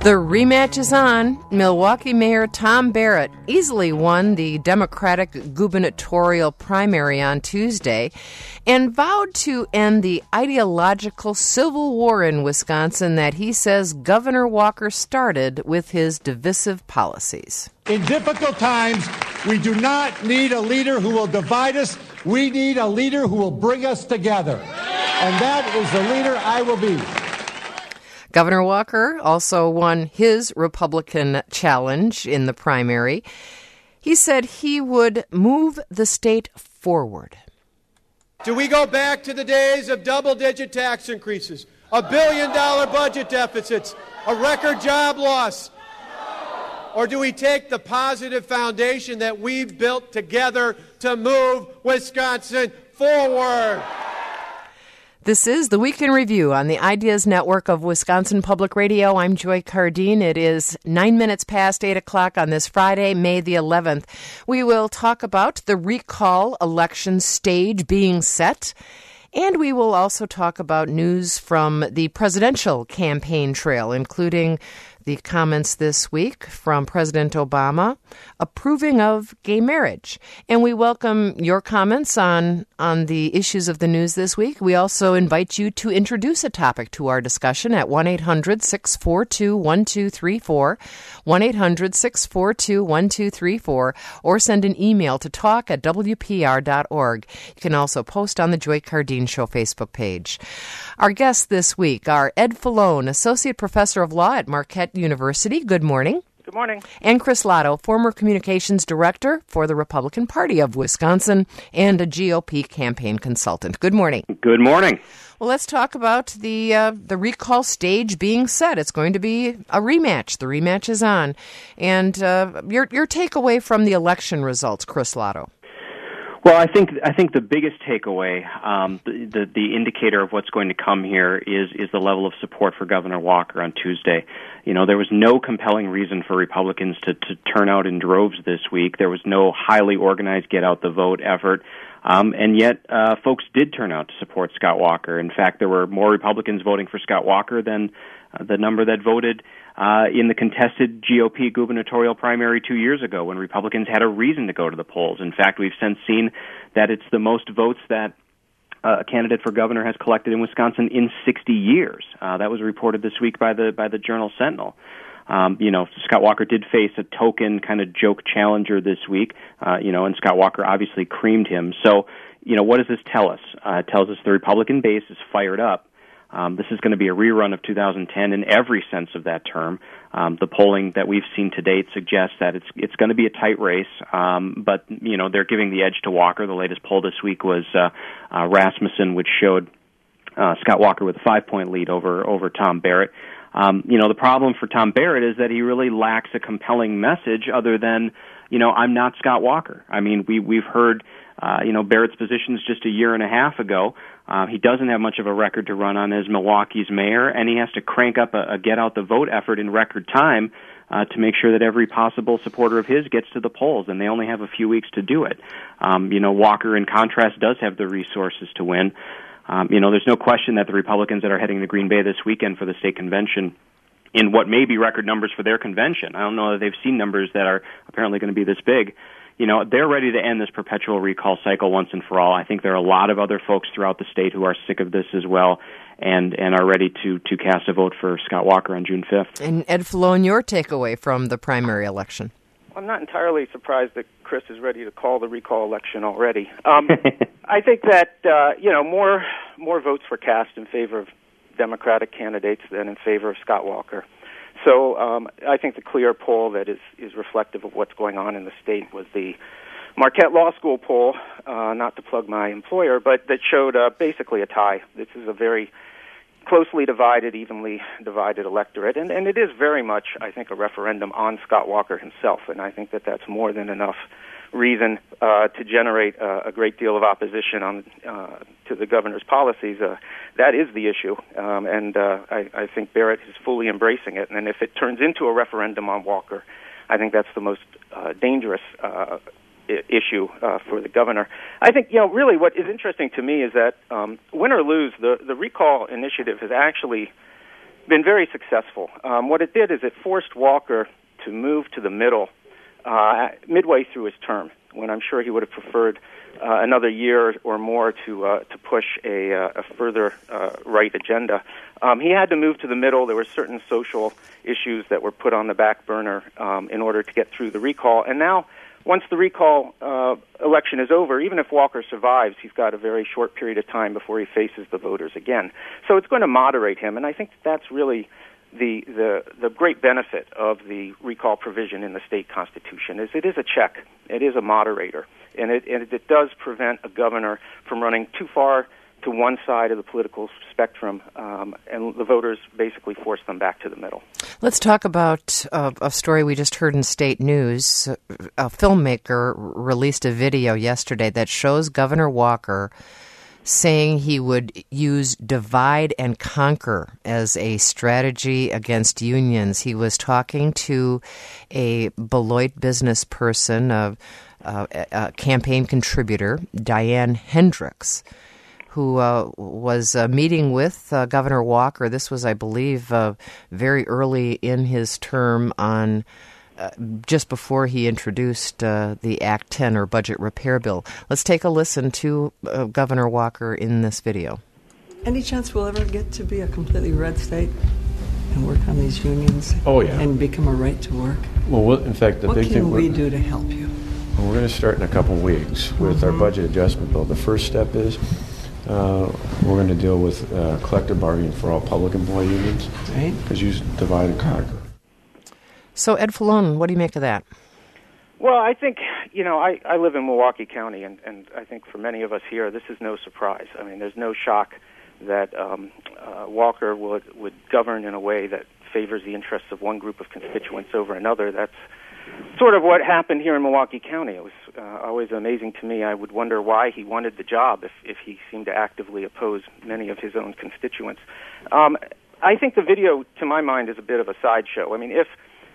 The rematch is on. Milwaukee Mayor Tom Barrett easily won the Democratic gubernatorial primary on Tuesday and vowed to end the ideological civil war in Wisconsin that he says Governor Walker started with his divisive policies. In difficult times, we do not need a leader who will divide us. We need a leader who will bring us together. And that is the leader I will be. Governor Walker also won his Republican challenge in the primary. He said he would move the state forward. Do we go back to the days of double-digit tax increases, $1 billion budget deficits, a record job loss? Or do we take the positive foundation that we've built together to move Wisconsin forward? This is the Week in Review on the Ideas Network of Wisconsin Public Radio. I'm Joy Cardine. It is 9 minutes past 8 o'clock on this Friday, May the 11th. We will talk about the recall election stage being set, and we will also talk about news from the presidential campaign trail, including the comments this week from President Obama approving of gay marriage. And we welcome your comments on the issues of the news this week. We also invite you to introduce a topic to our discussion at 1-800-642-1234, 1-800-642-1234, or send an email to talk@wpr.org. You can also post on the Joy Cardine Show Facebook page. Our guests this week are Ed Fallone, Associate Professor of Law at Marquette University. Good morning. Good morning. And Chris Lotto, former Communications Director for the Republican Party of Wisconsin and a GOP campaign consultant. Good morning. Good morning. Well, let's talk about the recall stage being set. It's going to be a rematch. The rematch is on. And your takeaway from the election results, Chris Lotto. Well, I think the biggest takeaway, the indicator of what's going to come here is the level of support for Governor Walker on Tuesday. You know, there was no compelling reason for Republicans to turn out in droves this week. There was no highly organized get-out-the-vote effort. And yet, folks did turn out to support Scott Walker. In fact, there were more Republicans voting for Scott Walker than the number that voted in the contested GOP gubernatorial primary 2 years ago when Republicans had a reason to go to the polls. In fact, we've since seen that it's the most votes that a candidate for governor has collected in Wisconsin in 60 years. That was reported this week by the Journal Sentinel. Scott Walker did face a token kind of joke challenger this week, and Scott Walker obviously creamed him. So, what does this tell us? It tells us the Republican base is fired up. This is going to be a rerun of 2010 in every sense of that term. The polling that we've seen to date suggests that it's going to be a tight race, but they're giving the edge to Walker. The latest poll this week was Rasmussen, which showed Scott Walker with a 5-point lead over Tom Barrett. The problem for Tom Barrett is that he really lacks a compelling message other than, I'm not Scott Walker. I mean, we've heard Barrett's positions just a year and a half ago. He doesn't have much of a record to run on as Milwaukee's mayor, and he has to crank up a get-out-the-vote effort in record time to make sure that every possible supporter of his gets to the polls, and they only have a few weeks to do it. Walker, in contrast, does have the resources to win. There's no question that the Republicans that are heading to Green Bay this weekend for the state convention, in what may be record numbers for their convention, I don't know that they've seen numbers that are apparently going to be this big, they're ready to end this perpetual recall cycle once and for all. I think there are a lot of other folks throughout the state who are sick of this as well and are ready to cast a vote for Scott Walker on June 5th. And Ed Fallone, your takeaway from the primary election? I'm not entirely surprised that Chris is ready to call the recall election already. I think that more votes were cast in favor of Democratic candidates than in favor of Scott Walker. So I think the clear poll that is reflective of what's going on in the state was the Marquette Law School poll, not to plug my employer, but that showed basically a tie. This is a very closely divided, evenly divided electorate, and it is very much, I think, a referendum on Scott Walker himself, and I think that that's more than enough reason to generate a great deal of opposition to the governor's policies. That is the issue, and I think Barrett is fully embracing it, and if it turns into a referendum on Walker, I think that's the most dangerous issue for the governor. I think, really what is interesting to me is that win or lose, the recall initiative has actually been very successful. What it did is it forced Walker to move to the middle midway through his term, when I'm sure he would have preferred another year or more to push a further right agenda. He had to move to the middle. There were certain social issues that were put on the back burner in order to get through the recall. And now, once the recall election is over, even if Walker survives, he's got a very short period of time before he faces the voters again. So it's going to moderate him, and I think that's really the great benefit of the recall provision in the state constitution. Is it is a check, it is a moderator, and it does prevent a governor from running too far to one side of the political spectrum, and the voters basically force them back to the middle. Let's talk about a story we just heard in state news. A filmmaker released a video yesterday that shows Governor Walker saying he would use divide and conquer as a strategy against unions. He was talking to a Beloit business person, a campaign contributor, Diane Hendricks, who was meeting with Governor Walker. This was, I believe, very early in his term on just before he introduced the Act 10 or budget repair bill. Let's take a listen to Governor Walker in this video. Any chance we'll ever get to be a completely red state and work on these unions? Oh, yeah. And become a right to work? Well, in fact, the big thing... What can we do to help you? Well, we're going to start in a couple weeks with our budget adjustment bill. The first step is we're going to deal with collective bargaining for all public employee unions. Right. Because you divide and conquer. So, Ed Falone, what do you make of that? Well, I think, I live in Milwaukee County, and I think for many of us here, this is no surprise. I mean, there's no shock that Walker would govern in a way that favors the interests of one group of constituents over another. That's sort of what happened here in Milwaukee County. It was always amazing to me. I would wonder why he wanted the job if he seemed to actively oppose many of his own constituents. I think the video, to my mind, is a bit of a sideshow. I mean, if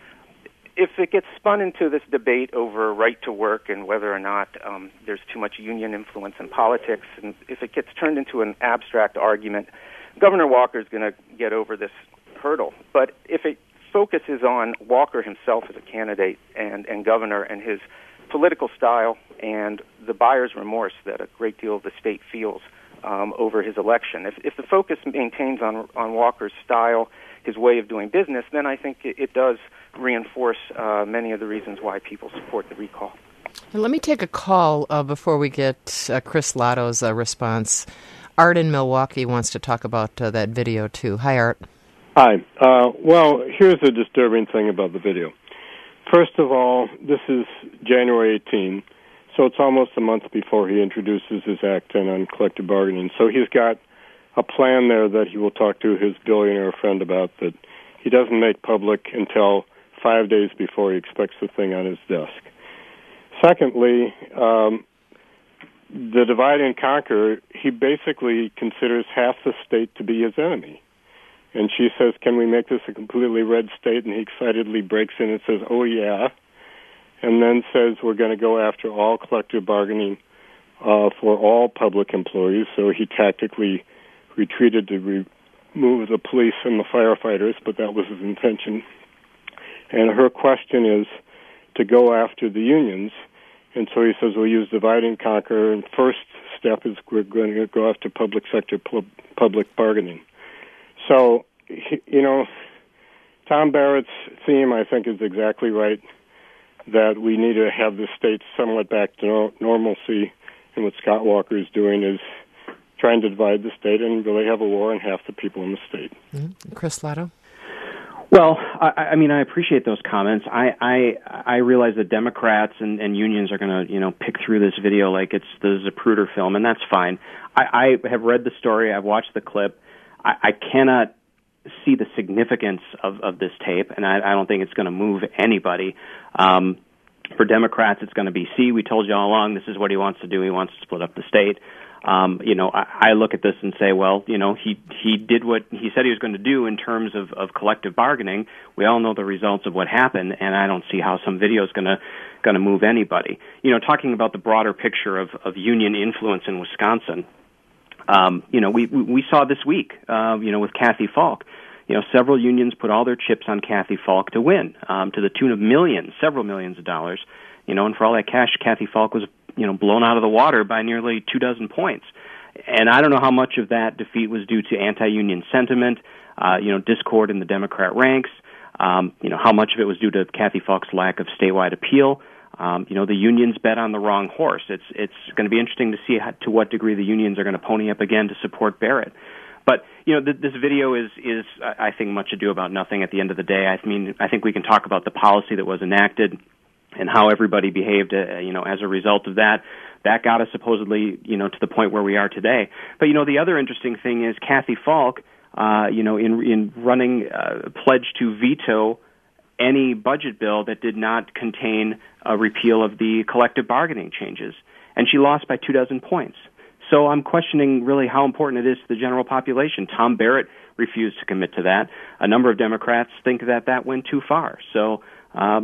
it gets spun into this debate over right to work and whether or not there's too much union influence in politics, and if it gets turned into an abstract argument, Governor Walker is going to get over this hurdle. But if it focuses on Walker himself as a candidate and governor and his political style and the buyer's remorse that a great deal of the state feels over his election, if the focus maintains on Walker's style, his way of doing business, then I think it does reinforce many of the reasons why people support the recall. Let me take a call before we get Chris Lotto's response. Art in Milwaukee wants to talk about that video, too. Hi, Art. Hi. Well, here's the disturbing thing about the video. First of all, this is January 18, so it's almost a month before he introduces his Act 10 on collective bargaining. So he's got a plan there that he will talk to his billionaire friend about that he doesn't make public until 5 days before he expects the thing on his desk. Secondly, the divide and conquer, he basically considers half the state to be his enemy. And she says, can we make this a completely red state? And he excitedly breaks in and says, oh, yeah. And then says we're going to go after all collective bargaining for all public employees. So he tactically retreated to remove the police and the firefighters, but that was his intention. And her question is to go after the unions. And so he says we'll use divide and conquer. And first step is we're going to go after public sector public bargaining. So, Tom Barrett's theme, I think, is exactly right, that we need to have the state somewhat back to normalcy. And what Scott Walker is doing is trying to divide the state and really have a war on half the people in the state. Mm-hmm. Chris Lotto? Well, I mean, I appreciate those comments. I realize that Democrats and unions are going to, pick through this video like it's the Zapruder film, and that's fine. I have read the story. I've watched the clip. I cannot see the significance of this tape, and I don't think it's going to move anybody. For Democrats, it's going to be, see, we told you all along, this is what he wants to do. He wants to split up the state. I look at this and say, well, he did what he said he was going to do in terms of collective bargaining. We all know the results of what happened, and I don't see how some video is going to move anybody. Talking about the broader picture of union influence in Wisconsin, we saw this week, with Kathy Falk. several unions put all their chips on Kathy Falk to win, to the tune of millions, several millions of dollars. And for all that cash, Kathy Falk was, blown out of the water by nearly 24 points. And I don't know how much of that defeat was due to anti-union sentiment, discord in the Democrat ranks, how much of it was due to Kathy Falk's lack of statewide appeal. The unions bet on the wrong horse. It's going to be interesting to see to what degree the unions are going to pony up again to support Barrett. But, this video is, I think, much ado about nothing at the end of the day. I think we can talk about the policy that was enacted and how everybody behaved, as a result of that. That got us supposedly, to the point where we are today. But, the other interesting thing is Kathy Falk, in running, pledged to veto any budget bill that did not contain a repeal of the collective bargaining changes. And she lost by 24 points. So I'm questioning really how important it is to the general population. Tom Barrett refused to commit to that. A number of Democrats think that went too far. So, I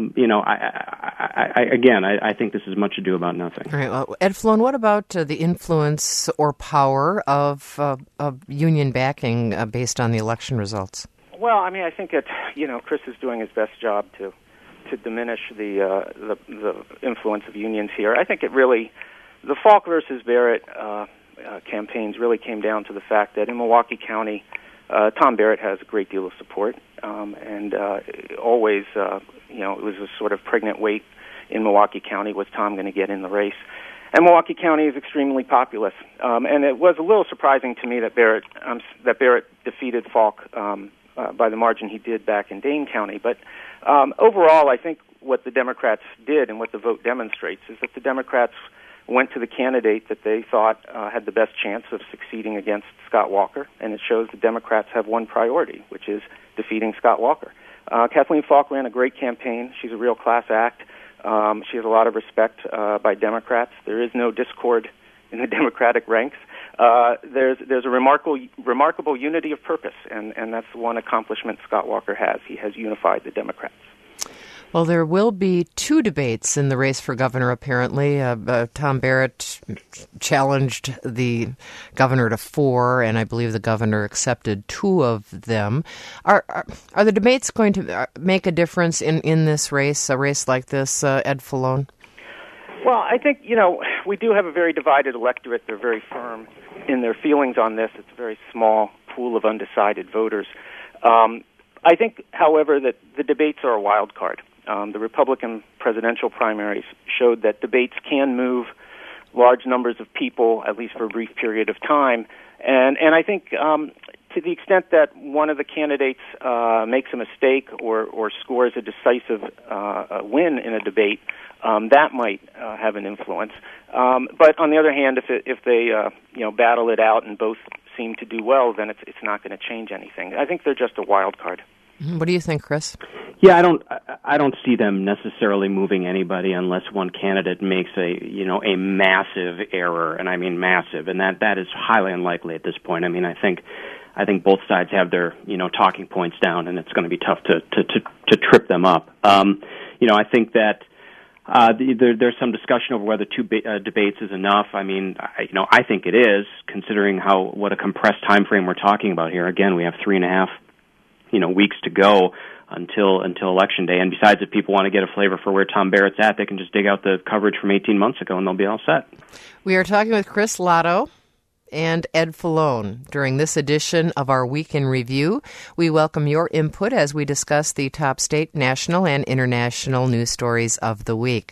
think this is much ado about nothing. All right. Well, Ed Flone, what about the influence or power of union backing based on the election results? Well, I think that Chris is doing his best job to diminish the influence of unions here. I think it really, the Falk versus Barrett campaigns really came down to the fact that in Milwaukee County, Tom Barrett has a great deal of support, and always, it was a sort of pregnant wait in Milwaukee County. Was Tom going to get in the race? And Milwaukee County is extremely populous, and it was a little surprising to me that Barrett defeated Falk by the margin he did back in Dane County. But overall, I think what the Democrats did and what the vote demonstrates is that the Democrats went to the candidate that they thought had the best chance of succeeding against Scott Walker, and it shows the Democrats have one priority, which is defeating Scott Walker. Kathleen Falk ran a great campaign. She's a real class act. She has a lot of respect by Democrats. There is no discord in the Democratic ranks. There's a remarkable unity of purpose, and that's one accomplishment Scott Walker has. He has unified the Democrats. Well, there will be two debates in the race for governor, apparently. Tom Barrett challenged the governor to 4, and I believe the governor accepted 2 of them. Are the debates going to make a difference in this race, a race like this, Ed Falone? Well, I think, we do have a very divided electorate. They're very firm in their feelings on this. It's a very small pool of undecided voters. I think, however, that the debates are a wild card. The Republican presidential primaries showed that debates can move large numbers of people, at least for a brief period of time. And I think to the extent that one of the candidates makes a mistake or scores a decisive win in a debate, that might have an influence. But on the other hand, if they battle it out and both seem to do well, then it's not going to change anything. I think they're just a wild card. What do you think, Chris? Yeah, I don't see them necessarily moving anybody unless one candidate makes a massive error, and I mean massive, and that is highly unlikely at this point. I think both sides have their talking points down, and it's going to be tough to trip them up. I think that there's some discussion over whether 2 debates is enough. I think it is, considering what a compressed time frame we're talking about here. Again, we have 3.5 weeks to go until Election Day. And besides, if people want to get a flavor for where Tom Barrett's at, they can just dig out the coverage from 18 months ago, and they'll be all set. We are talking with Chris Lotto and Ed Falone during this edition of our Week in Review. We welcome your input as we discuss the top state, national, and international news stories of the week.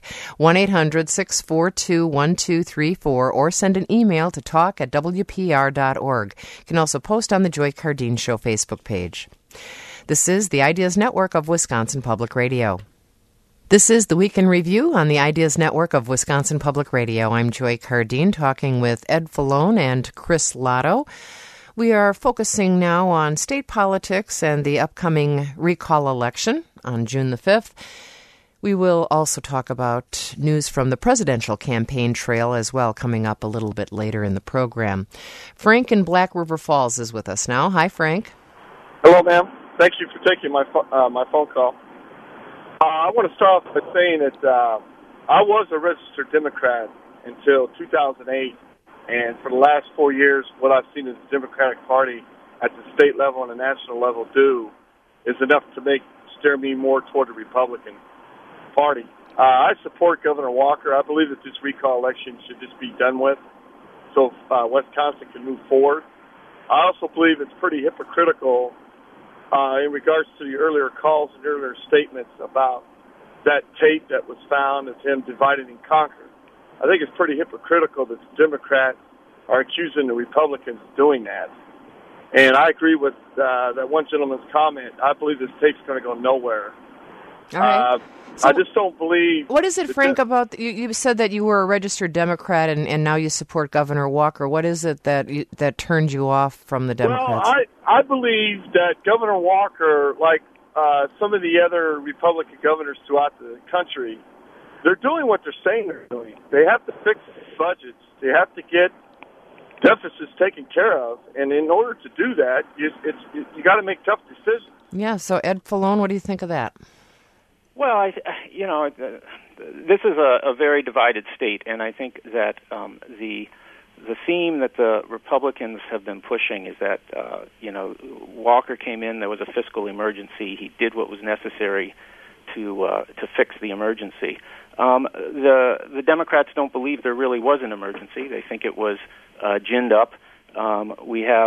1-800-642-1234 or send an email to talk@wpr.org. You can also post on the Joy Cardeen Show Facebook page. This is the Ideas Network of Wisconsin Public Radio. This is the Week in Review on the Ideas Network of Wisconsin Public Radio. I'm Joy Cardeen, talking with Ed Falone and Chris Lotto. We are focusing now on state politics and the upcoming recall election on June the 5th. We will also talk about news from the presidential campaign trail as well, coming up a little bit later in the program. Frank in Black River Falls is with us now. Hi, Frank. Hello, ma'am. Thank you for taking my phone call. I want to start off by saying that I was a registered Democrat until 2008, and for the last 4 years, what I've seen is the Democratic Party at the state level and the national level do is enough to steer me more toward the Republican Party. I support Governor Walker. I believe that this recall election should just be done with so Wisconsin can move forward. I also believe it's pretty hypocritical in regards to the earlier calls and earlier statements about that tape that was found as him divided and conquered. I think it's pretty hypocritical that the Democrats are accusing the Republicans of doing that. And I agree with that one gentleman's comment. I believe this tape's going to go nowhere. All right. So I just don't believe... What is it, Frank, about... You said that you were a registered Democrat and now you support Governor Walker. What is it that turned you off from the Democrats? Well, I believe that Governor Walker, like some of the other Republican governors throughout the country, they're doing what they're saying they're doing. They have to fix budgets. They have to get deficits taken care of. And in order to do that, you got to make tough decisions. Yeah, so Ed Falone, what do you think of that? Well, this is a very divided state, and I think that the theme that the Republicans have been pushing is that Walker came in, there was a fiscal emergency, he did what was necessary to fix the emergency. The Democrats don't believe there really was an emergency. They think it was ginned up. We have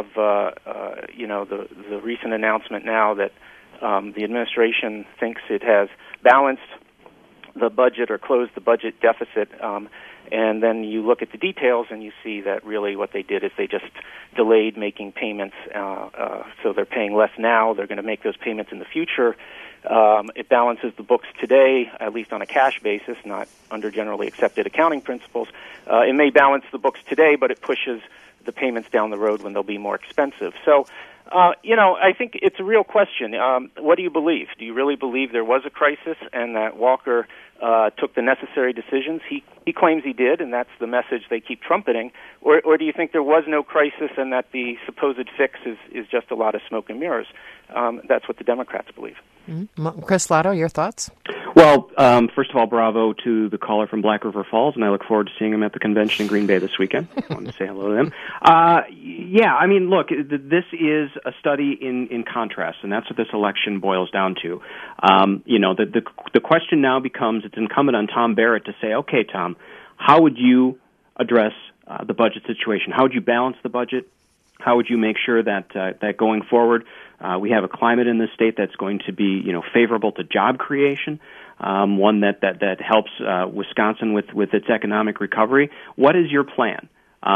the recent announcement now that the administration thinks it has balanced the budget or closed the budget deficit, and then you look at the details and you see that really what they did is they just delayed making payments, so they're paying less now. They're going to make those payments in the future. It balances the books today, at least on a cash basis, not under generally accepted accounting principles. It may balance the books today, but it pushes the payments down the road when they'll be more expensive. So, I think it's a real question. What do you believe? Do you really believe there was a crisis and that Walker took the necessary decisions? He claims he did, and that's the message they keep trumpeting. Or do you think there was no crisis and that the supposed fix is just a lot of smoke and mirrors? That's what the Democrats believe. Mm-hmm. Chris Lotto, your thoughts? Well, first of all, bravo to the caller from Black River Falls, and I look forward to seeing him at the convention in Green Bay this weekend. I wanted to say hello to them. Look, this is a study in contrast, and that's what this election boils down to. The question now becomes, it's incumbent on Tom Barrett to say, okay, Tom, how would you address the budget situation? How would you balance the budget? How would you make sure that going forward we have a climate in this state that's going to be favorable to job creation, one that helps Wisconsin with its economic recovery? What is your plan?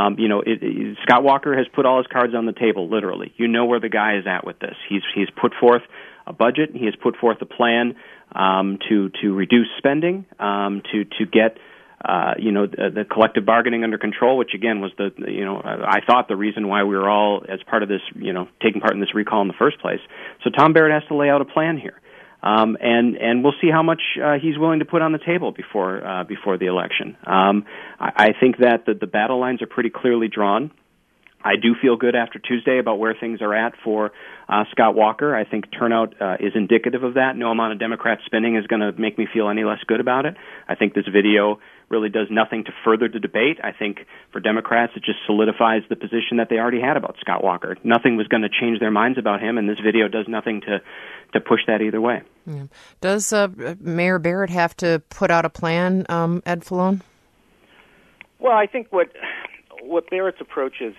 Scott Walker has put all his cards on the table, literally. You know where the guy is at with this. He's put forth a budget. He has put forth a plan to reduce spending, to get the collective bargaining under control, which again was I thought the reason why we were all as part of this, taking part in this recall in the first place. So Tom Barrett has to lay out a plan here, and we'll see how much he's willing to put on the table before the election. I think that the battle lines are pretty clearly drawn. I do feel good after Tuesday about where things are at for Scott Walker. I think turnout is indicative of that. No amount of Democrat spinning is going to make me feel any less good about it. I think this video really does nothing to further the debate. I think for Democrats it just solidifies the position that they already had about Scott Walker. Nothing was going to change their minds about him, and this video does nothing to push that either way. Yeah. Does Mayor Barrett have to put out a plan, Ed Falone? Well, I think what Barrett's approach is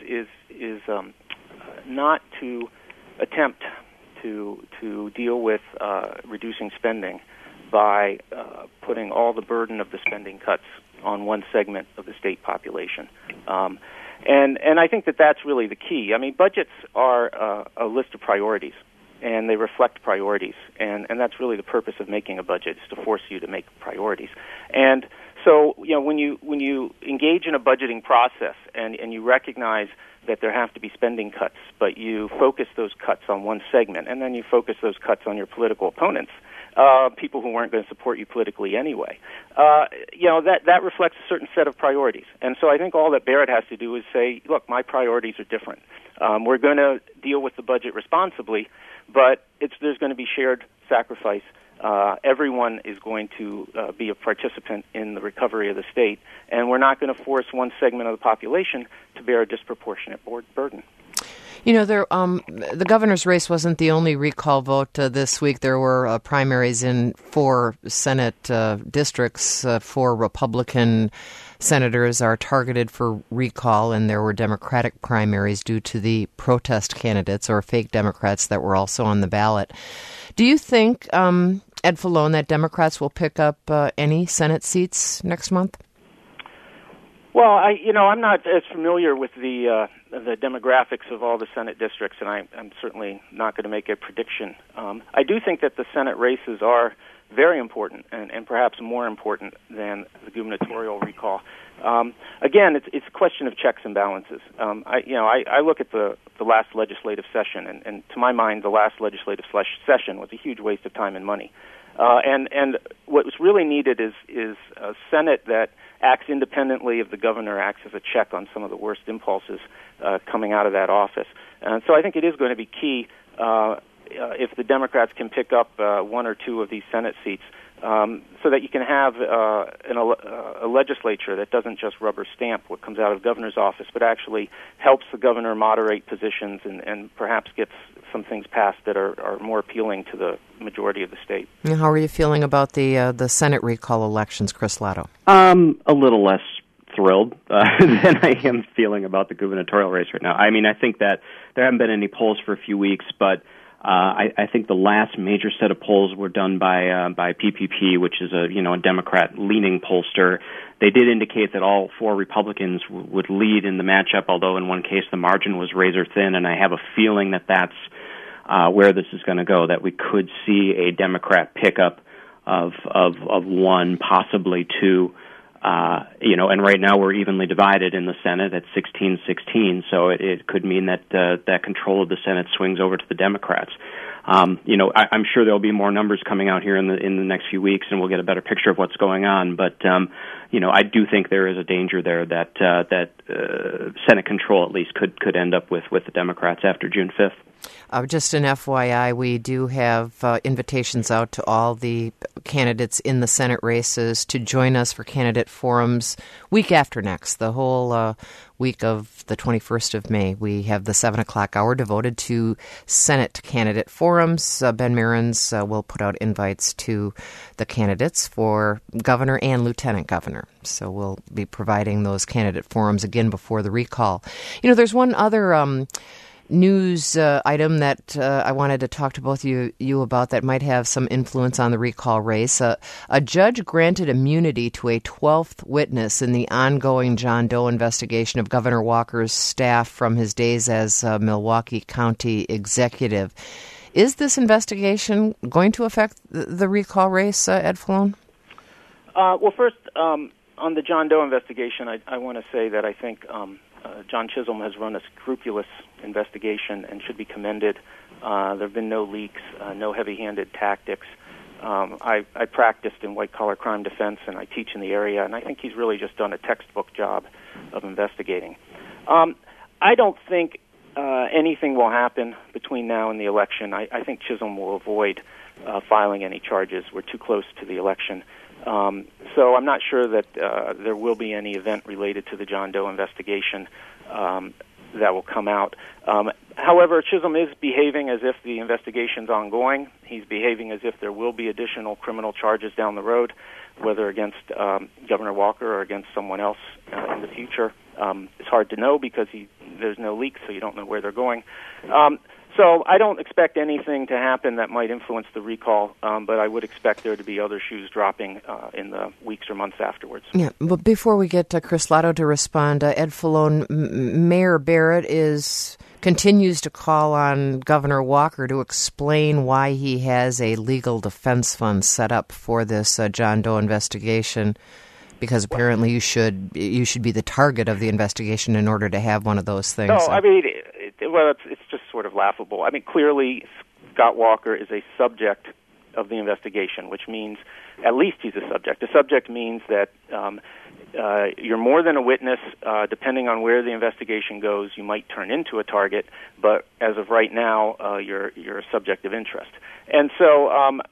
not to attempt to deal with reducing spending by putting all the burden of the spending cuts on one segment of the state population. And I think that that's really the key. I mean, budgets are a list of priorities, and they reflect priorities, and that's really the purpose of making a budget, is to force you to make priorities. And so, when you engage in a budgeting process and you recognize that there have to be spending cuts, but you focus those cuts on one segment, and then you focus those cuts on your political opponents, people who weren't going to support you politically anyway, that reflects a certain set of priorities. And so I think all that Barrett has to do is say, look, my priorities are different. We're going to deal with the budget responsibly, but there's going to be shared sacrifice. Everyone is going to be a participant in the recovery of the state, and we're not going to force one segment of the population to bear a disproportionate burden. You know, the governor's race wasn't the only recall vote this week. There were primaries in 4 Senate districts. 4 Republican senators are targeted for recall, and there were Democratic primaries due to the protest candidates or fake Democrats that were also on the ballot. Do you think, Ed Fallone, that Democrats will pick up any Senate seats next month? Well, I'm not as familiar with the demographics of all the Senate districts, and I'm certainly not going to make a prediction. I do think that the Senate races are very important, and perhaps more important than the gubernatorial recall. Again, it's a question of checks and balances. I look at the last legislative session, and to my mind, the last legislative session was a huge waste of time and money. And what was really needed is a Senate that acts independently of the governor, acts as a check on some of the worst impulses coming out of that office. And so I think it is going to be key if the Democrats can pick up 1 or 2 of these Senate seats, so that you can have a legislature that doesn't just rubber stamp what comes out of the governor's office, but actually helps the governor moderate positions and perhaps gets some things passed that are more appealing to the majority of the state. And how are you feeling about the Senate recall elections, Chris Lotto? A little less thrilled than I am feeling about the gubernatorial race right now. I mean, I think that there haven't been any polls for a few weeks, but I think the last major set of polls were done by PPP, which is a Democrat-leaning pollster. They did indicate that all 4 Republicans would lead in the matchup, although in one case the margin was razor thin, and I have a feeling that that's where this is going to go, that we could see a Democrat pickup of 1, possibly 2. And right now we're evenly divided in the Senate at 16-16, so it could mean that that control of the Senate swings over to the Democrats. I'm sure there'll be more numbers coming out here in the next few weeks, and we'll get a better picture of what's going on. But I do think there is a danger there that Senate control at least could end up with the Democrats after June 5th. Just an FYI, we do have invitations out to all the candidates in the Senate races to join us for candidate forums week after next, the whole week of the 21st of May. We have the 7 o'clock hour devoted to Senate candidate forums. Ben Mehrens will put out invites to the candidates for governor and lieutenant governor. So we'll be providing those candidate forums again before the recall. There's one other news item that I wanted to talk to both you about that might have some influence on the recall race. A judge granted immunity to a 12th witness in the ongoing John Doe investigation of Governor Walker's staff from his days as Milwaukee County executive. Is this investigation going to affect the recall race, Ed Fallone? Well, first, on the John Doe investigation, I want to say that I think John Chisholm has run a scrupulous investigation and should be commended. There have been no leaks, no heavy-handed tactics. I practiced in white-collar crime defense, and I teach in the area, and I think he's really just done a textbook job of investigating. I don't think anything will happen between now and the election. I think Chisholm will avoid filing any charges. We're too close to the election. So I'm not sure that there will be any event related to the John Doe investigation that will come out. However, Chisholm is behaving as if the investigation's ongoing. He's behaving as if there will be additional criminal charges down the road, whether against Governor Walker or against someone else in the future. It's hard to know because there's no leaks, so you don't know where they're going. So I don't expect anything to happen that might influence the recall, but I would expect there to be other shoes dropping in the weeks or months afterwards. Yeah, but before we get Chris Lotto to respond, Ed Fallone, Mayor Barrett continues to call on Governor Walker to explain why he has a legal defense fund set up for this John Doe investigation, because apparently you should be the target of the investigation in order to have one of those things. No, I mean, it's just sort of laughable. I mean, clearly Scott Walker is a subject of the investigation, which means at least he's a subject. A subject means that you're more than a witness. Depending on where the investigation goes, you might turn into a target, but as of right now, you're a subject of interest. And so,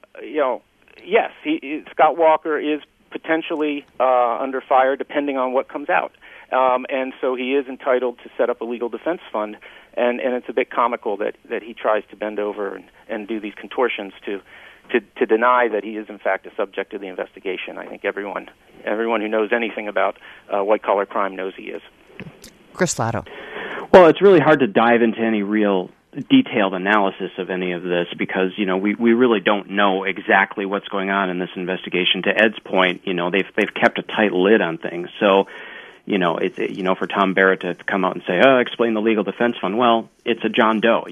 yes, Scott Walker is potentially under fire depending on what comes out. And so he is entitled to set up a legal defense fund, and it's a bit comical that he tries to bend over and do these contortions to deny that he is in fact a subject of the investigation. I think everyone who knows anything about white-collar crime knows he is. Chris Lotto. Well, it's really hard to dive into any real detailed analysis of any of this because, we really don't know exactly what's going on in this investigation. To Ed's point, they've kept a tight lid on things. So, it's for Tom Barrett to come out and say, explain the legal defense fund. Well, it's a John Doe.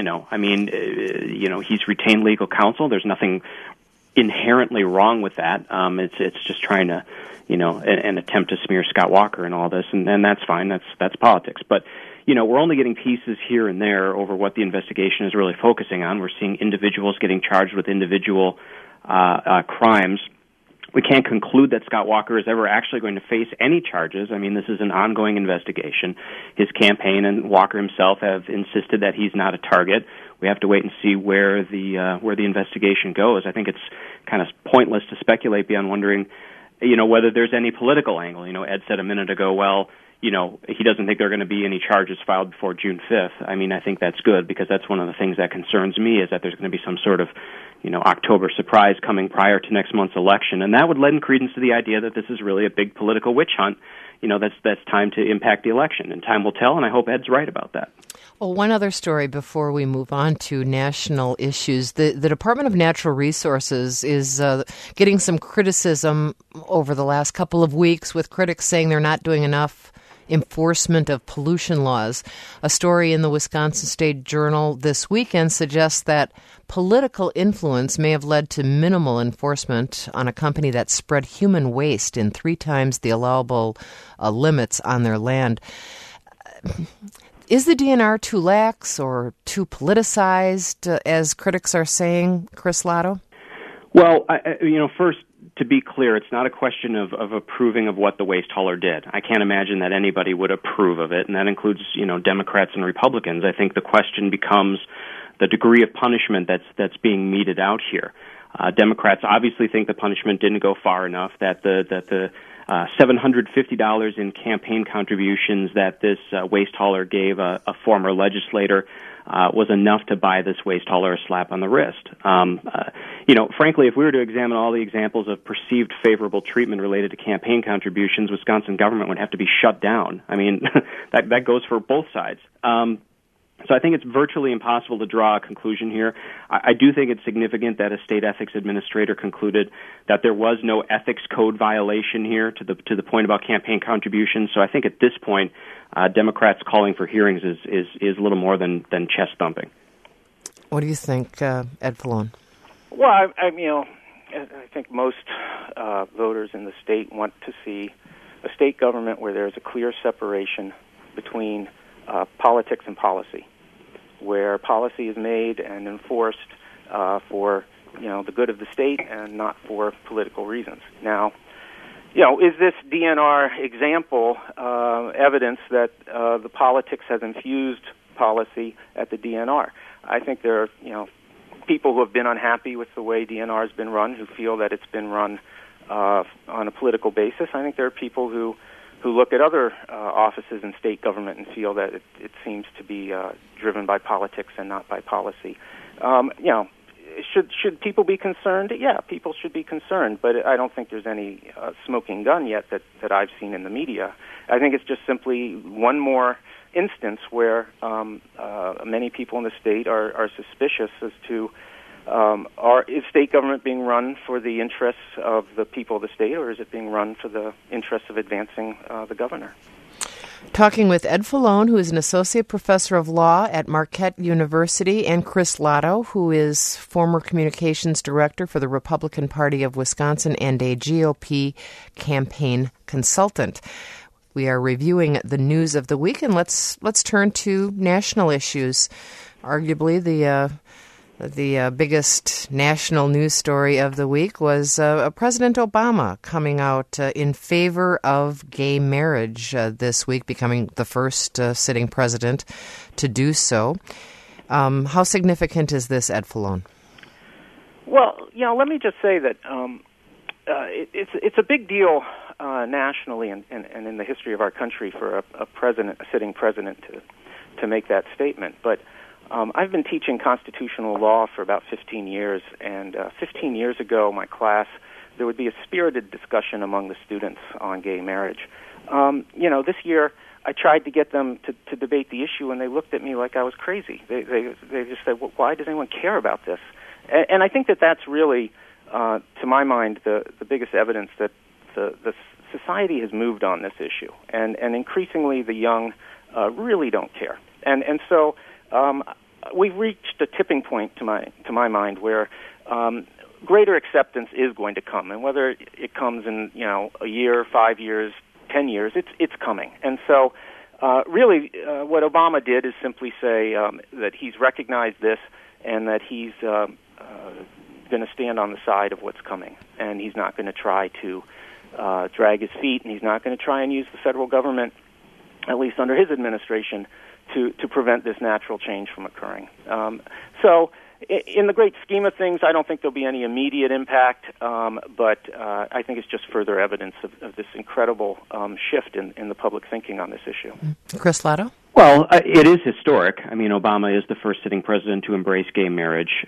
He's retained legal counsel. There's nothing inherently wrong with that. It's just trying to, an attempt to smear Scott Walker and all this, and that's fine. That's politics. But, we're only getting pieces here and there over what the investigation is really focusing on. We're seeing individuals getting charged with individual crimes. We can't conclude that Scott Walker is ever actually going to face any charges. I mean, this is an ongoing investigation. His campaign and Walker himself have insisted that he's not a target. We have to wait and see where the investigation goes. I think it's kind of pointless to speculate beyond wondering, whether there's any political angle. Ed said a minute ago, well, he doesn't think there are going to be any charges filed before June 5th. I mean, I think that's good because that's one of the things that concerns me is that there's going to be some sort of, October surprise coming prior to next month's election. And that would lend credence to the idea that this is really a big political witch hunt, that's time to impact the election. And time will tell, and I hope Ed's right about that. Well, one other story before we move on to national issues. The Department of Natural Resources is getting some criticism over the last couple of weeks, with critics saying they're not doing enough enforcement of pollution laws. A story in the Wisconsin State Journal this weekend suggests that political influence may have led to minimal enforcement on a company that spread human waste in 3 times the allowable limits on their land. Is the DNR too lax or too politicized, as critics are saying, Chris Lotto? Well, first, to be clear, it's not a question of approving of what the waste hauler did. I can't imagine that anybody would approve of it, and that includes, Democrats and Republicans. I think the question becomes the degree of punishment that's being meted out here. Democrats obviously think the punishment didn't go far enough, that the $750 in campaign contributions that this waste hauler gave a former legislator was enough to buy this waste hauler a slap on the wrist. Frankly, if we were to examine all the examples of perceived favorable treatment related to campaign contributions, Wisconsin government would have to be shut down. I mean, that goes for both sides. So I think it's virtually impossible to draw a conclusion here. I do think it's significant that a state ethics administrator concluded that there was no ethics code violation here to the point about campaign contributions. So I think at this point, Democrats calling for hearings is a little more than chest thumping. What do you think, Ed Fallone? Well, I think most voters in the state want to see a state government where there's a clear separation between politics and policy, where policy is made and enforced for the good of the state and not for political reasons. Now, is this DNR example evidence that the politics has infused policy at the DNR? I think there are people who have been unhappy with the way DNR has been run, who feel that it's been run on a political basis. I think there are people who look at other offices in state government and feel that it seems to be driven by politics and not by policy. Should people be concerned? Yeah, people should be concerned, but I don't think there's any smoking gun yet that I've seen in the media. I think it's just simply one more instance where many people in the state are suspicious as to is state government being run for the interests of the people of the state, or is it being run for the interests of advancing the governor? Talking with Ed Fallone, who is an associate professor of law at Marquette University, and Chris Lotto, who is former communications director for the Republican Party of Wisconsin and a GOP campaign consultant. We are reviewing the news of the week, and let's turn to national issues. Arguably, the biggest national news story of the week was President Obama coming out in favor of gay marriage this week, becoming the first sitting president to do so. How significant is this, Ed Fallone? Well, let me just say that it's a big deal nationally and in the history of our country for a sitting president to make that statement. But I've been teaching constitutional law for about 15 years, and 15 years ago, my class, there would be a spirited discussion among the students on gay marriage. This year, I tried to get them to debate the issue, and they looked at me like I was crazy. They just said, well, why does anyone care about this? And I think that's really, to my mind, the biggest evidence that the society has moved on this issue, and increasingly the young really don't care. And so we've reached a tipping point, to my mind, where greater acceptance is going to come, and whether it comes in a year, 5 years, 10 years, it's coming. And so really what Obama did is simply say that he's recognized this and that he's going to stand on the side of what's coming, and he's not going to try to drag his feet, and he's not going to try and use the federal government, at least under his administration, to prevent this natural change from occurring. So in the great scheme of things, I don't think there'll be any immediate impact, but I think it's just further evidence of this incredible shift in the public thinking on this issue. Chris Lotto? Well, it is historic. I mean, Obama is the first sitting president to embrace gay marriage.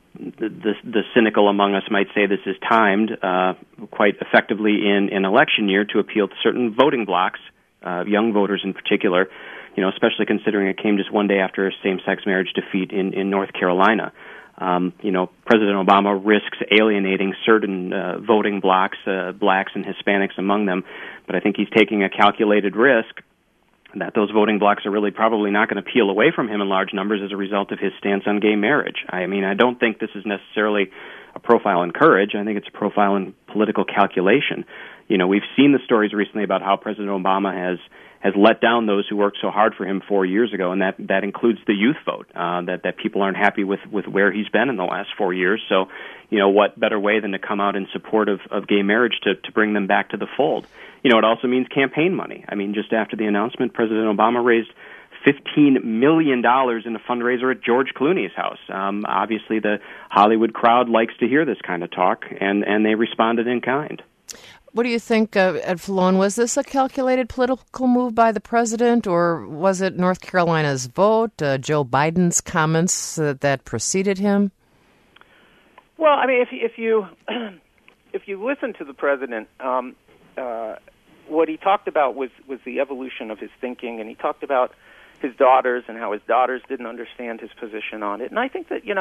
The cynical among us might say this is timed quite effectively in an election year to appeal to certain voting blocs, young voters in particular, especially considering it came just one day after a same-sex marriage defeat in North Carolina. President Obama risks alienating certain voting blocs, blacks and Hispanics among them, but I think he's taking a calculated risk that those voting blocs are really probably not going to peel away from him in large numbers as a result of his stance on gay marriage. I mean, I don't think this is necessarily a profile in courage. I think it's a profile in political calculation. We've seen the stories recently about how President Obama has let down those who worked so hard for him 4 years ago, and that includes the youth vote, that people aren't happy with where he's been in the last 4 years. So, what better way than to come out in support of gay marriage to bring them back to the fold? It also means campaign money. I mean, just after the announcement, President Obama raised $15 million in a fundraiser at George Clooney's house. Obviously, the Hollywood crowd likes to hear this kind of talk, and they responded in kind. What do you think, Ed Falone? Was this a calculated political move by the president, or was it North Carolina's vote, Joe Biden's comments that preceded him? Well, I mean, if you listen to the president, what he talked about was the evolution of his thinking, and he talked about his daughters and how his daughters didn't understand his position on it. And I think that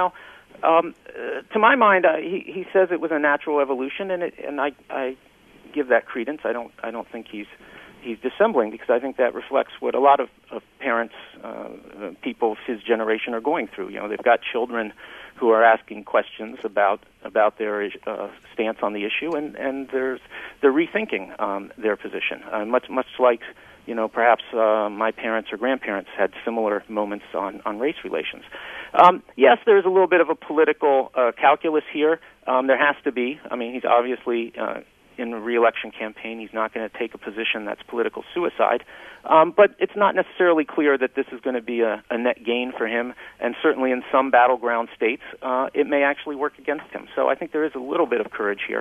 to my mind, he says it was a natural evolution, and I give that credence. I don't think he's dissembling, because I think that reflects what a lot of parents, people of his generation, are going through. They've got children who are asking questions about their stance on the issue, and they're rethinking their position. Much like perhaps my parents or grandparents had similar moments on race relations. Yes, there's a little bit of a political calculus here. There has to be. I mean, he's obviously in a re-election campaign. He's not going to take a position that's political suicide. But it's not necessarily clear that this is going to be a net gain for him, and certainly in some battleground states, it may actually work against him. So I think there is a little bit of courage here.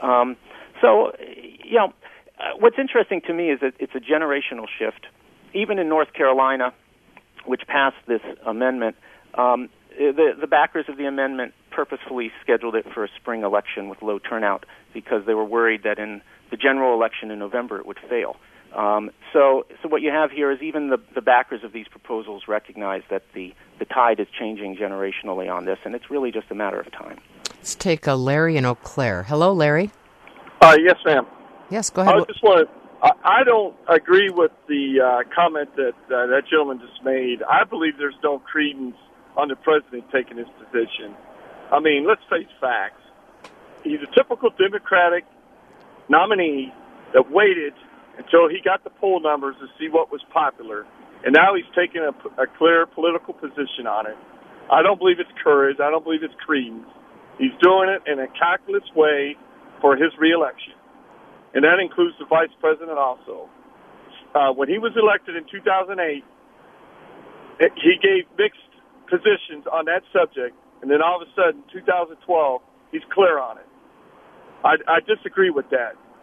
What's interesting to me is that it's a generational shift. Even in North Carolina, which passed this amendment, the backers of the amendment purposefully scheduled it for a spring election with low turnout because they were worried that in the general election in November it would fail. So what you have here is even the backers of these proposals recognize that the tide is changing generationally on this, and it's really just a matter of time. Let's take Larry in Eau Claire. Hello, Larry. Yes, ma'am. Yes, go ahead. I don't agree with the comment that that gentleman just made. I believe there's no credence on the president taking his position. I mean, let's face facts. He's a typical Democratic nominee that waited until he got the poll numbers to see what was popular, and now he's taking a clear political position on it. I don't believe it's courage. I don't believe it's credence. He's doing it in a calculus way for his reelection, and that includes the vice president also. When he was elected in 2008, he gave mixed positions on that subject, and then all of a sudden, 2012, he's clear on it. I disagree with that.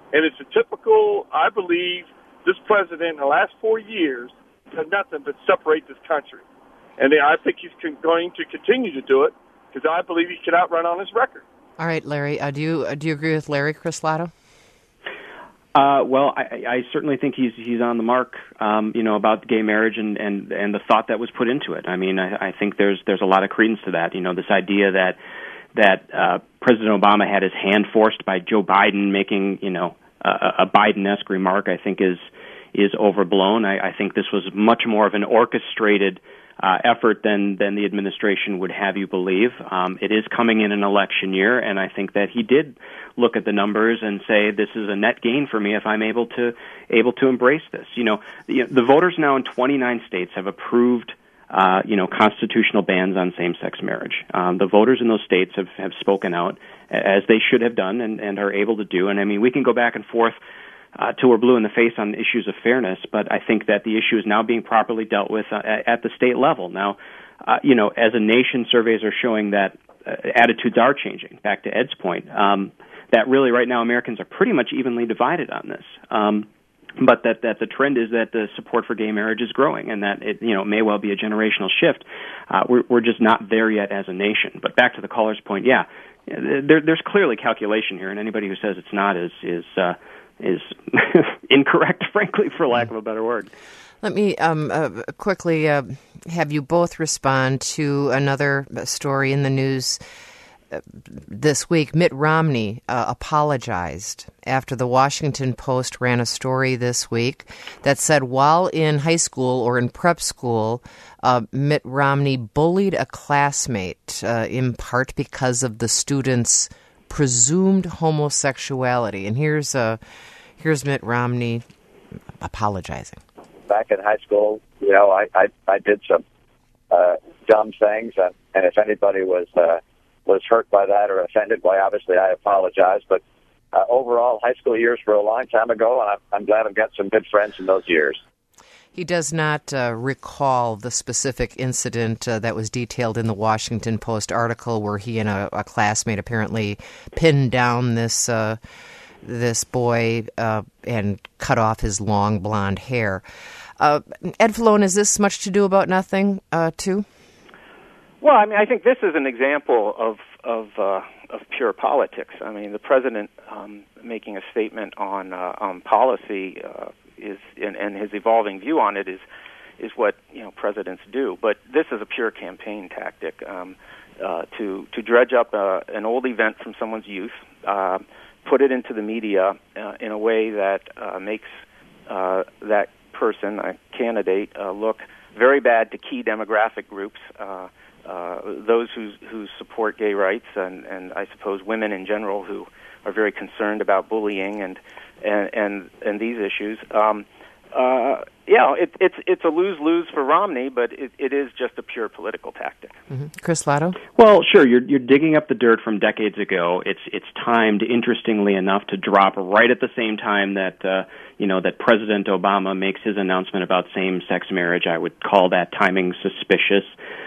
And it's a typical, I believe, this president in the last 4 years has done nothing but separate this country. And I think he's going to continue to do it because I believe he can outrun on his record. All right, Larry, do you agree with Larry Crislato? Well, I certainly think he's on the mark, about gay marriage and the thought that was put into it. I mean, I think there's a lot of credence to that. This idea that President Obama had his hand forced by Joe Biden making, a Biden-esque remark, I think is overblown. I think this was much more of an orchestrated effort than the administration would have you believe. It is coming in an election year, and I think that he did look at the numbers and say, this is a net gain for me if I'm able to embrace this. The voters now in 29 states have approved constitutional bans on same-sex marriage. The voters in those states have spoken out, as they should have done and are able to do. And I mean, we can go back and forth till we're blue in the face on issues of fairness, but I think that the issue is now being properly dealt with at the state level. Now, as a nation, surveys are showing that attitudes are changing. Back to Ed's point, that really right now Americans are pretty much evenly divided on this. But that the trend is that the support for gay marriage is growing, and that it may well be a generational shift. We're just not there yet as a nation. But back to the caller's point, there's clearly calculation here, and anybody who says it's not is incorrect, frankly, for lack of a better word. Let me quickly have you both respond to another story in the news this week. Mitt Romney apologized after the Washington Post ran a story this week that said while in high school or in prep school, Mitt Romney bullied a classmate in part because of the student's presumed homosexuality. And here's Mitt Romney apologizing. Back in high school, I did some dumb things, and if anybody was hurt by that or offended, why, obviously I apologize. But overall, high school years were a long time ago, and I'm glad I've got some good friends in those years. He does not recall the specific incident that was detailed in the Washington Post article where he and a classmate apparently pinned down this boy and cut off his long blonde hair. Ed Falone, is this much to do about nothing, too? Well, I mean, I think this is an example of pure politics. I mean, the president making a statement on policy and his evolving view on it is what presidents do. But this is a pure campaign tactic to dredge up an old event from someone's youth, put it into the media in a way that makes that person, a candidate, look very bad to key demographic groups. Those who support gay rights and I suppose women in general who are very concerned about bullying and these issues. It's a lose-lose for Romney, but it is just a pure political tactic. Mm-hmm. Crislato? Well, sure. You're digging up the dirt from decades ago. It's timed, interestingly enough, to drop right at the same time that that President Obama makes his announcement about same-sex marriage. I would call that timing suspicious.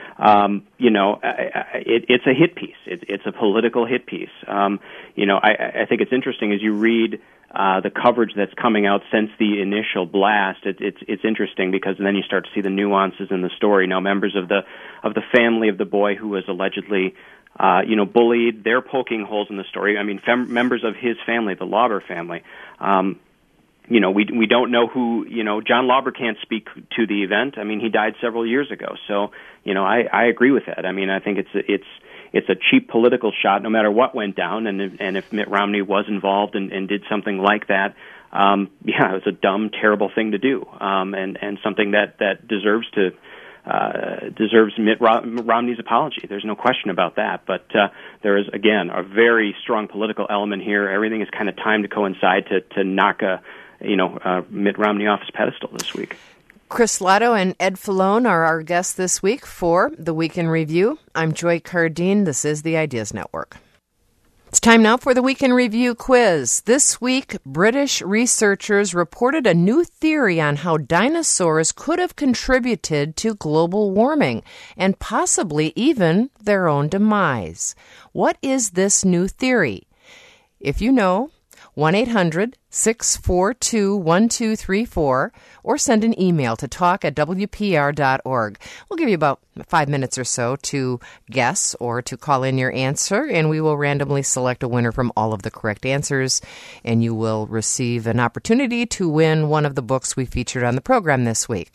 It's a hit piece. It's a political hit piece. I think it's interesting as you read the coverage that's coming out since the initial blast. It's interesting because then you start to see the nuances in the story. Now, members of the family of the boy who was allegedly bullied, they're poking holes in the story. I mean, members of his family, the Lauber family. We don't know who, John Lauber can't speak to the event. I mean, he died several years ago. So, I agree with that. I mean, I think it's a cheap political shot no matter what went down. And if Mitt Romney was involved and did something like that, it was a dumb, terrible thing to do. And something that deserves Mitt Romney's apology. There's no question about that. But there is, again, a very strong political element here. Everything is kind of timed to coincide to knock Mitt Romney off his pedestal this week. Crislato and Ed Falone are our guests this week for The Week in Review. I'm Joy Cardine. This is the Ideas Network. It's time now for the Week in Review quiz. This week, British researchers reported a new theory on how dinosaurs could have contributed to global warming and possibly even their own demise. What is this new theory? If you know, 1-800-642-1234, or send an email to talk@wpr.org. We'll give you about 5 minutes or so to guess or to call in your answer, and we will randomly select a winner from all of the correct answers, and you will receive an opportunity to win one of the books we featured on the program this week.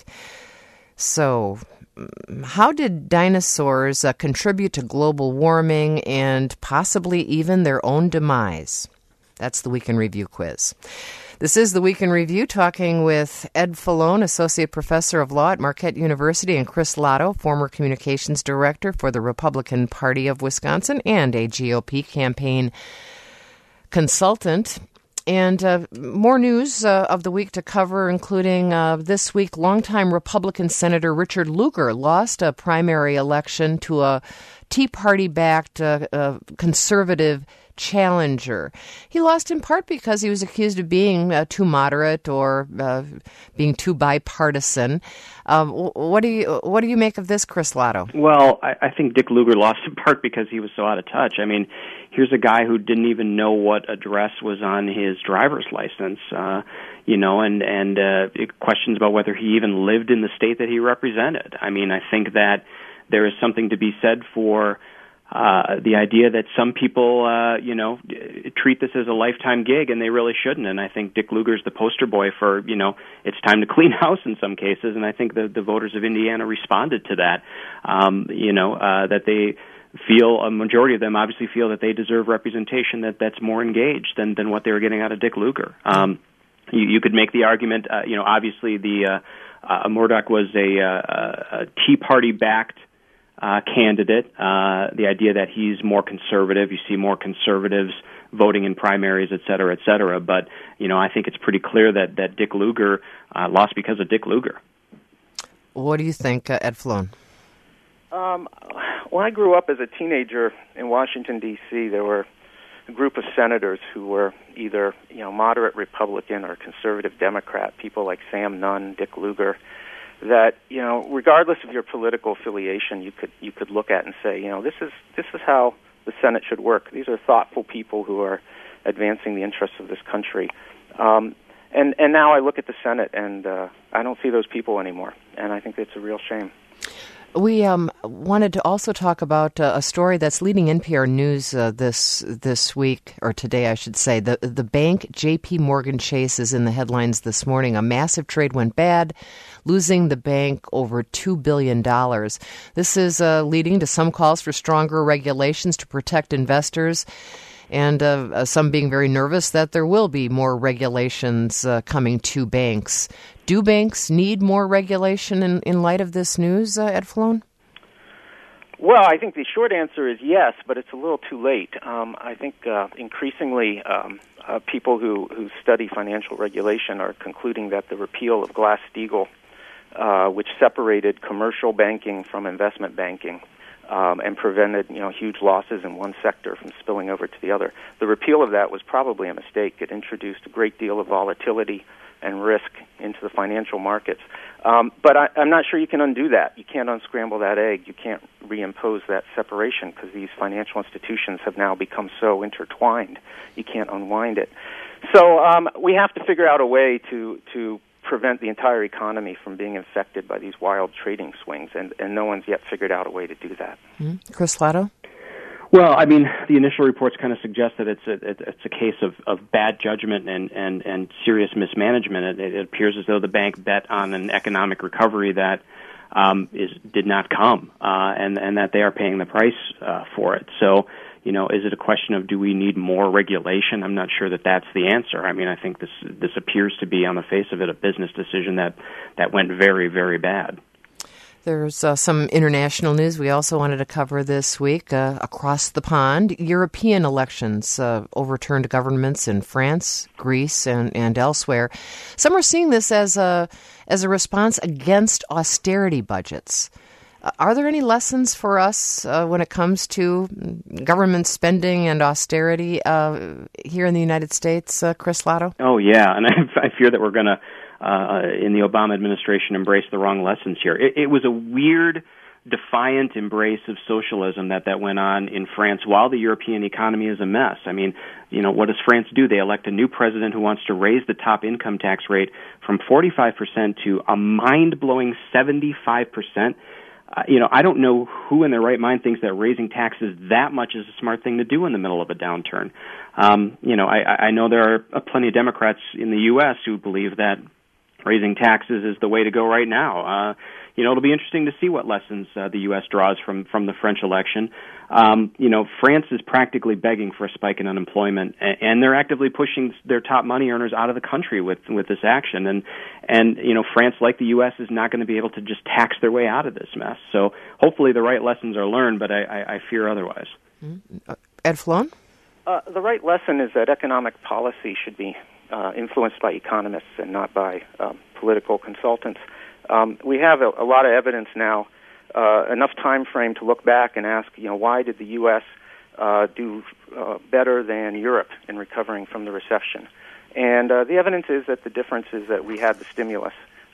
So, how did dinosaurs contribute to global warming and possibly even their own demise? That's the Week in Review quiz. This is the Week in Review, talking with Ed Fallone, Associate Professor of Law at Marquette University, and Chris Lotto, former Communications Director for the Republican Party of Wisconsin and a GOP campaign consultant. And more news of the week to cover, including this week, longtime Republican Senator Richard Lugar lost a primary election to a Tea Party-backed conservative challenger. He lost in part because he was accused of being too moderate or being too bipartisan. What do you make of this, Chris Lotto? Well, I think Dick Lugar lost in part because he was so out of touch. I mean, here's a guy who didn't even know what address was on his driver's license, and questions about whether he even lived in the state that he represented. I mean, I think that there is something to be said for the idea that some people, treat this as a lifetime gig, and they really shouldn't. And I think Dick Lugar's the poster boy for, it's time to clean house in some cases. And I think the voters of Indiana responded to that, that they feel, a majority of them obviously feel that they deserve representation that's more engaged than what they were getting out of Dick Lugar. You could make the argument, obviously Murdoch was a Tea Party-backed candidate, the idea that he's more conservative. You see more conservatives voting in primaries, et cetera, et cetera. But, I think it's pretty clear that Dick Lugar lost because of Dick Lugar. What do you think, Ed Fallone? When I grew up as a teenager in Washington, D.C., there were a group of senators who were either, moderate Republican or conservative Democrat, people like Sam Nunn, Dick Lugar, that, regardless of your political affiliation, you could look at and say, this is how the Senate should work. These are thoughtful people who are advancing the interests of this country. And now I look at the Senate and I don't see those people anymore, and I think it's a real shame. We wanted to also talk about a story that's leading NPR News this week, or today, I should say. The bank J.P. Morgan Chase is in the headlines this morning. A massive trade went bad, losing the bank over $2 billion. This is leading to some calls for stronger regulations to protect investors, and some being very nervous that there will be more regulations coming to banks. Do banks need more regulation in light of this news, Ed Fallone? Well, I think the short answer is yes, but it's a little too late. I think increasingly people who study financial regulation are concluding that the repeal of Glass-Steagall, which separated commercial banking from investment banking, and prevented huge losses in one sector from spilling over to the other. The repeal of that was probably a mistake. It introduced a great deal of volatility and risk into the financial markets. But I'm not sure you can undo that. You can't unscramble that egg. You can't reimpose that separation because these financial institutions have now become so intertwined. You can't unwind it. So we have to figure out a way to prevent the entire economy from being infected by these wild trading swings, and no one's yet figured out a way to do that. Chris Lotto? Well, I mean, the initial reports kind of suggest that it's a case of bad judgment and serious mismanagement. It appears as though the bank bet on an economic recovery that did not come, and that they are paying the price for it. So, is it a question of do we need more regulation? I'm not sure that that's the answer. I mean, I think this appears to be, on the face of it, a business decision that went very, very bad. There's some international news we also wanted to cover this week. Across the pond, European elections overturned governments in France, Greece, and elsewhere. Some are seeing this as a response against austerity budgets. Are there any lessons for us when it comes to government spending and austerity here in the United States, Chris Lotto? Oh, yeah, and I fear that we're going to, in the Obama administration, embrace the wrong lessons here. It was a weird defiant embrace of socialism that went on in France while the European economy is a mess. I mean, what does France do? They elect a new president who wants to raise the top income tax rate from 45% to a mind-blowing 75%. I don't know who in their right mind thinks that raising taxes that much is a smart thing to do in the middle of a downturn. I know there are plenty of Democrats in the U.S. who believe that raising taxes is the way to go right now. It'll be interesting to see what lessons the U.S. draws from the French election. France is practically begging for a spike in unemployment, and they're actively pushing their top money earners out of the country with this action. And France, like the U.S., is not going to be able to just tax their way out of this mess. So hopefully the right lessons are learned, but I fear otherwise. Ed Flone? The right lesson is that economic policy should be influenced by economists and not by political consultants. We have a lot of evidence now, enough time frame to look back and ask, why did the U.S. Do better than Europe in recovering from the recession? And the evidence is that the difference is that we had the stimulus.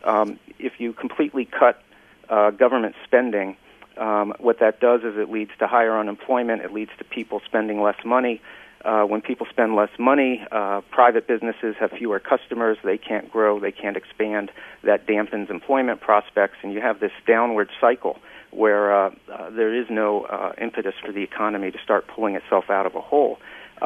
If you completely cut government spending, what that does is it leads to higher unemployment. It leads to people spending less money. When people spend less money, private businesses have fewer customers. They can't grow. They can't expand. That dampens employment prospects, and you have this downward cycle where there is no impetus for the economy to start pulling itself out of a hole.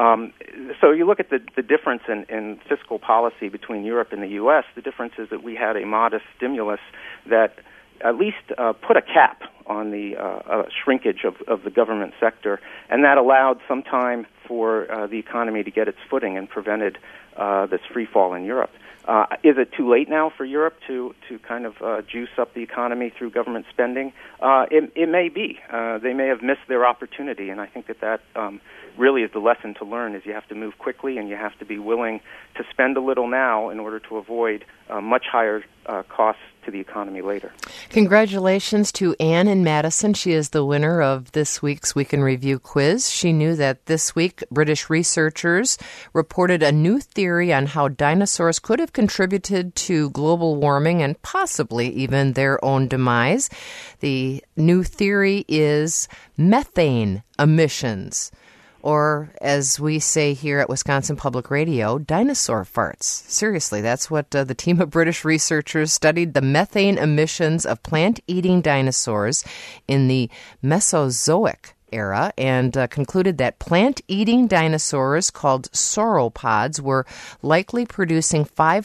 So you look at the difference in fiscal policy between Europe and the U.S. The difference is that we had a modest stimulus that at least put a cap on the shrinkage of the government sector, and that allowed some time for the economy to get its footing and prevented this free fall in Europe. Is it too late now for Europe to kind of juice up the economy through government spending? It may be. They may have missed their opportunity, and I think that really is the lesson to learn, is you have to move quickly and you have to be willing to spend a little now in order to avoid much higher costs to the economy later. Congratulations to Ann in Madison. She is the winner of this week's Week in Review quiz. She knew that this week British researchers reported a new theory on how dinosaurs could have contributed to global warming and possibly even their own demise. The new theory is methane emissions, or as we say here at Wisconsin Public Radio, dinosaur farts. Seriously, that's what the team of British researchers studied: the methane emissions of plant-eating dinosaurs in the Mesozoic era, and concluded that plant-eating dinosaurs called sauropods were likely producing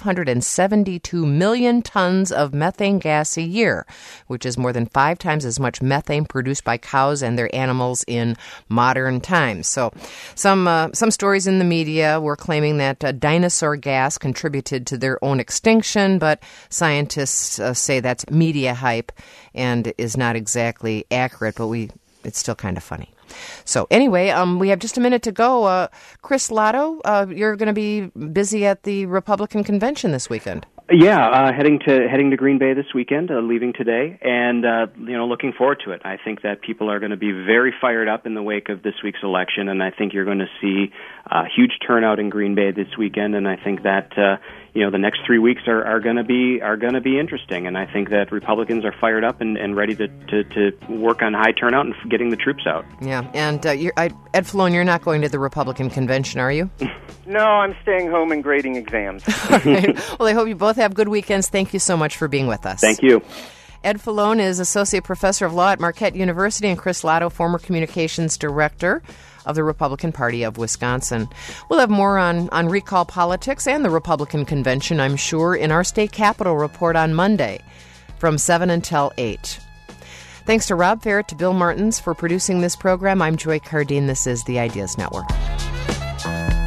572 million tons of methane gas a year, which is more than 5 times as much methane produced by cows and their animals in modern times. So some stories in the media were claiming that dinosaur gas contributed to their own extinction, but scientists say that's media hype and is not exactly accurate, but it's still kind of funny. So anyway, we have just a minute to go. Chris Lotto, you're going to be busy at the Republican convention this weekend. Yeah, heading to Green Bay this weekend, leaving today, and looking forward to it. I think that people are going to be very fired up in the wake of this week's election, and I think you're going to see a huge turnout in Green Bay this weekend. And I think that the next 3 weeks are going to be interesting. And I think that Republicans are fired up and ready to work on high turnout and getting the troops out. Yeah, and Ed Flone, you're not going to the Republican convention, are you? No, I'm staying home and grading exams. All right. Well, I hope you both have good weekends. Thank you so much for being with us. Thank you. Ed Flone is Associate Professor of Law at Marquette University, and Chris Lotto, former Communications Director of the Republican Party of Wisconsin. We'll have more on recall politics and the Republican convention, I'm sure, in our state capitol report on Monday from 7 until 8. Thanks to Rob Ferret, to Bill Martins for producing this program. I'm Joy Cardine. This is the Ideas Network.